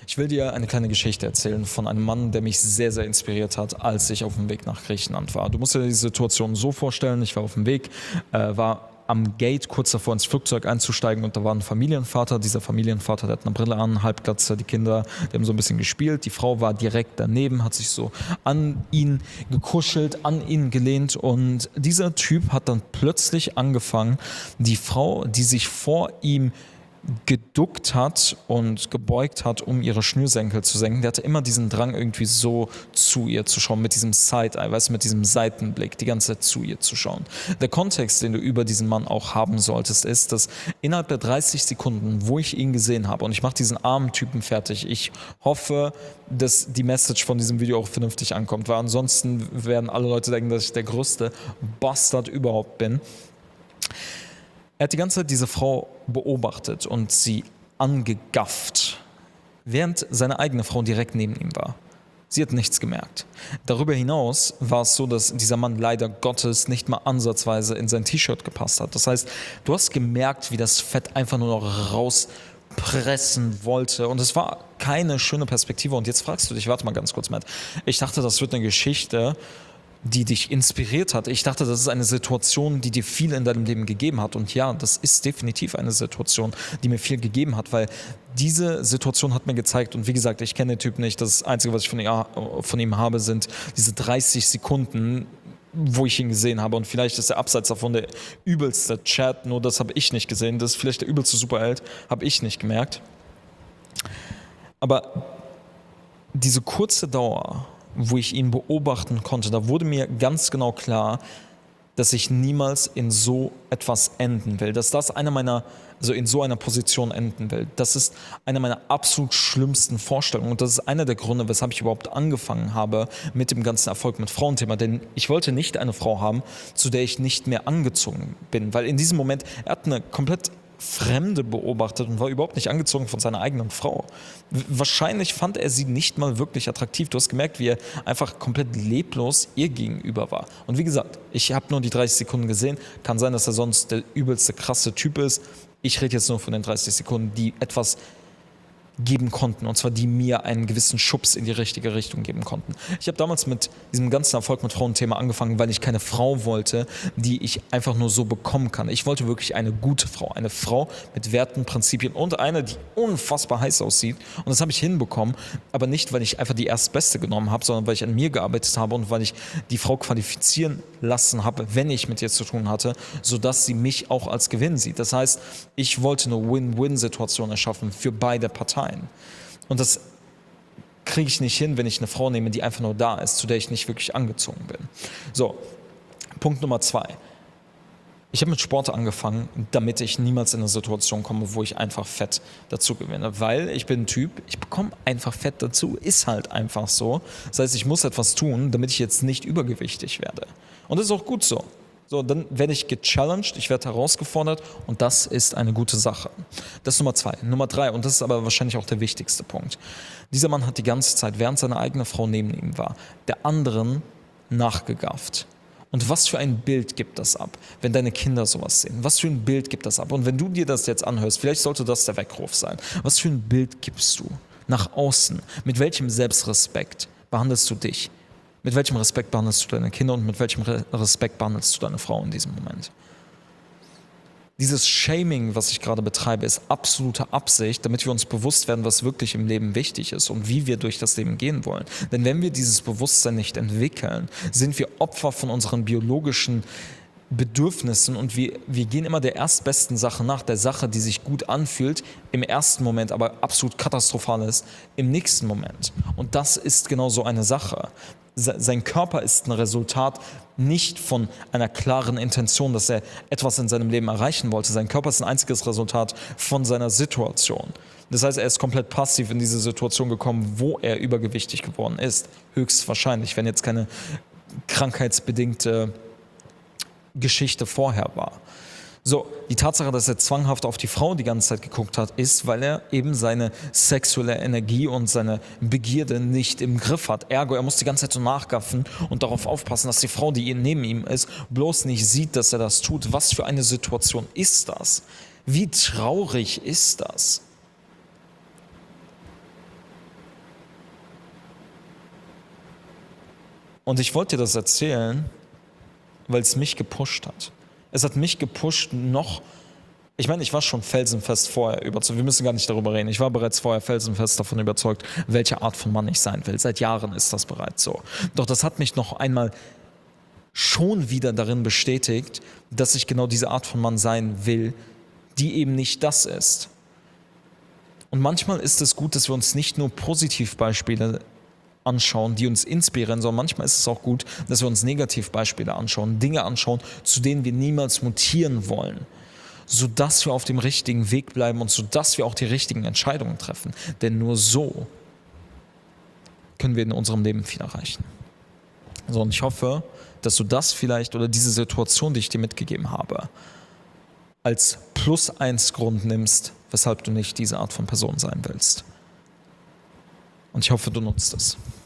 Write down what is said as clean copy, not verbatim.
Ich will dir eine kleine Geschichte erzählen von einem Mann, der mich sehr, sehr inspiriert hat, als ich auf dem Weg nach Griechenland war. Du musst dir die Situation so vorstellen, ich war auf dem Weg, war am Gate kurz davor ins Flugzeug einzusteigen und da war ein Familienvater. Dieser Familienvater, der hat eine Brille an, Halbglatze, die Kinder, die haben so ein bisschen gespielt. Die Frau war direkt daneben, hat sich so an ihn gekuschelt, an ihn gelehnt und dieser Typ hat dann plötzlich angefangen, die Frau, die sich vor ihm geduckt hat und gebeugt hat, um ihre Schnürsenkel zu senken. Der hatte immer diesen Drang, irgendwie so zu ihr zu schauen, mit diesem Side-Eye, weißt du, mit diesem Seitenblick, die ganze Zeit zu ihr zu schauen. Der Kontext, den du über diesen Mann auch haben solltest, ist, dass innerhalb der 30 Sekunden, wo ich ihn gesehen habe, und ich mache diesen armen Typen fertig, ich hoffe, dass die Message von diesem Video auch vernünftig ankommt, weil ansonsten werden alle Leute denken, dass ich der größte Bastard überhaupt bin. Er hat die ganze Zeit diese Frau beobachtet und sie angegafft, während seine eigene Frau direkt neben ihm war. Sie hat nichts gemerkt. Darüber hinaus war es so, dass dieser Mann leider Gottes nicht mal ansatzweise in sein T-Shirt gepasst hat. Das heißt, du hast gemerkt, wie das Fett einfach nur noch rauspressen wollte und es war keine schöne Perspektive. Und jetzt fragst du dich, warte mal ganz kurz, Matt, ich dachte, das wird eine Geschichte, die dich inspiriert hat. Ich dachte, das ist eine Situation, die dir viel in deinem Leben gegeben hat. Und ja, das ist definitiv eine Situation, die mir viel gegeben hat, weil diese Situation hat mir gezeigt, und wie gesagt, ich kenne den Typ nicht, das Einzige, was ich von ihm habe, sind diese 30 Sekunden, wo ich ihn gesehen habe. Und vielleicht ist er abseits davon der übelste Chat, nur das habe ich nicht gesehen. Das ist vielleicht der übelste Superheld, habe ich nicht gemerkt. Aber diese kurze Dauer, wo ich ihn beobachten konnte, da wurde mir ganz genau klar, dass ich niemals in so etwas enden will, dass das in so einer Position enden will. Das ist eine meiner absolut schlimmsten Vorstellungen und das ist einer der Gründe, weshalb ich überhaupt angefangen habe mit dem ganzen Erfolg mit Frauenthema, denn ich wollte nicht eine Frau haben, zu der ich nicht mehr angezogen bin, weil in diesem Moment, er hat eine komplett Fremde beobachtet und war überhaupt nicht angezogen von seiner eigenen Frau. Wahrscheinlich fand er sie nicht mal wirklich attraktiv. Du hast gemerkt, wie er einfach komplett leblos ihr gegenüber war. Und wie gesagt, ich habe nur die 30 Sekunden gesehen. Kann sein, dass er sonst der übelste krasse Typ ist. Ich rede jetzt nur von den 30 Sekunden, die etwas geben konnten, und zwar die mir einen gewissen Schubs in die richtige Richtung geben konnten. Ich habe damals mit diesem ganzen Erfolg mit Frauenthema angefangen, weil ich keine Frau wollte, die ich einfach nur so bekommen kann. Ich wollte wirklich eine gute Frau, eine Frau mit Werten, Prinzipien und eine, die unfassbar heiß aussieht, und das habe ich hinbekommen, aber nicht, weil ich einfach die Erstbeste genommen habe, sondern weil ich an mir gearbeitet habe und weil ich die Frau qualifizieren lassen habe, wenn ich mit ihr zu tun hatte, sodass sie mich auch als Gewinn sieht. Das heißt, ich wollte eine Win-Win-Situation erschaffen für beide Parteien. Und das kriege ich nicht hin, wenn ich eine Frau nehme, die einfach nur da ist, zu der ich nicht wirklich angezogen bin. So, Punkt Nummer 2. Ich habe mit Sport angefangen, damit ich niemals in eine Situation komme, wo ich einfach Fett dazu gewinne. Weil ich bin ein Typ, ich bekomme einfach Fett dazu, ist halt einfach so. Das heißt, ich muss etwas tun, damit ich jetzt nicht übergewichtig werde. Und das ist auch gut so. So, dann werde ich gechallenged, ich werde herausgefordert und das ist eine gute Sache. Das ist Nummer 2. Nummer 3, und das ist aber wahrscheinlich auch der wichtigste Punkt. Dieser Mann hat die ganze Zeit, während seine eigene Frau neben ihm war, der anderen nachgegafft. Und was für ein Bild gibt das ab, wenn deine Kinder sowas sehen? Was für ein Bild gibt das ab? Und wenn du dir das jetzt anhörst, vielleicht sollte das der Weckruf sein. Was für ein Bild gibst du nach außen? Mit welchem Selbstrespekt behandelst du dich? Mit welchem Respekt behandelst du deine Kinder und mit welchem Respekt behandelst du deine Frau in diesem Moment? Dieses Shaming, was ich gerade betreibe, ist absolute Absicht, damit wir uns bewusst werden, was wirklich im Leben wichtig ist und wie wir durch das Leben gehen wollen. Denn wenn wir dieses Bewusstsein nicht entwickeln, sind wir Opfer von unseren biologischen Bedürfnissen und wir gehen immer der erstbesten Sache nach, der Sache, die sich gut anfühlt, im ersten Moment, aber absolut katastrophal ist, im nächsten Moment. Und das ist genau so eine Sache. Sein Körper ist ein Resultat nicht von einer klaren Intention, dass er etwas in seinem Leben erreichen wollte. Sein Körper ist ein einziges Resultat von seiner Situation. Das heißt, er ist komplett passiv in diese Situation gekommen, wo er übergewichtig geworden ist. Höchstwahrscheinlich, wenn jetzt keine krankheitsbedingte Geschichte vorher war. So, die Tatsache, dass er zwanghaft auf die Frau die ganze Zeit geguckt hat, ist, weil er eben seine sexuelle Energie und seine Begierde nicht im Griff hat. Ergo, er muss die ganze Zeit so nachgaffen und darauf aufpassen, dass die Frau, die neben ihm ist, bloß nicht sieht, dass er das tut. Was für eine Situation ist das? Wie traurig ist das? Und ich wollte dir das erzählen, weil es mich gepusht hat. Es hat mich gepusht ich meine, ich war schon felsenfest vorher überzeugt, wir müssen gar nicht darüber reden, ich war bereits vorher felsenfest davon überzeugt, welche Art von Mann ich sein will. Seit Jahren ist das bereits so. Doch das hat mich noch einmal schon wieder darin bestätigt, dass ich genau diese Art von Mann sein will, die eben nicht das ist. Und manchmal ist es gut, dass wir uns nicht nur Positivbeispiele anschauen, die uns inspirieren, sondern manchmal ist es auch gut, dass wir uns Negativbeispiele anschauen, Dinge anschauen, zu denen wir niemals mutieren wollen, sodass wir auf dem richtigen Weg bleiben und sodass wir auch die richtigen Entscheidungen treffen. Denn nur so können wir in unserem Leben viel erreichen. So, und ich hoffe, dass du das vielleicht oder diese Situation, die ich dir mitgegeben habe, als +1 Grund nimmst, weshalb du nicht diese Art von Person sein willst. Und ich hoffe, du nutzt es.